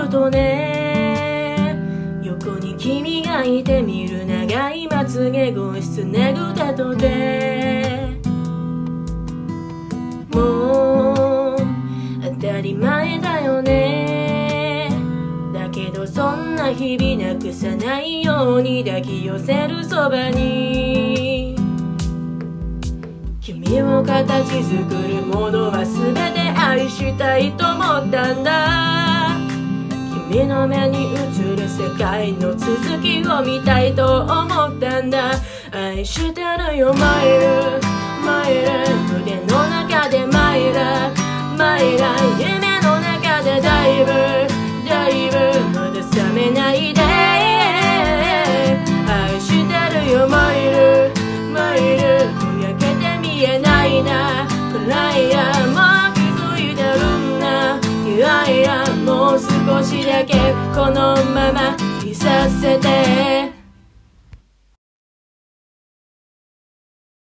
るとね、横に君がいて見る長いまつげ号室ねぐたとて、もう当たり前だよね。だけどそんな日々なくさないように抱き寄せるそばに、君を形作るものは全て愛したいと思ったんだ。君の目に映る世界の続きを見たいと思ったんだ。愛してるよマイルマイル、胸の中でマイラマイラ、夢の中でダイブダイブ、まだ覚めないで。愛してるよマイルマイル、ぼやけて見えないな暗いや、もう気づいてるんだ。いやいやもう少しだけこのままいさせて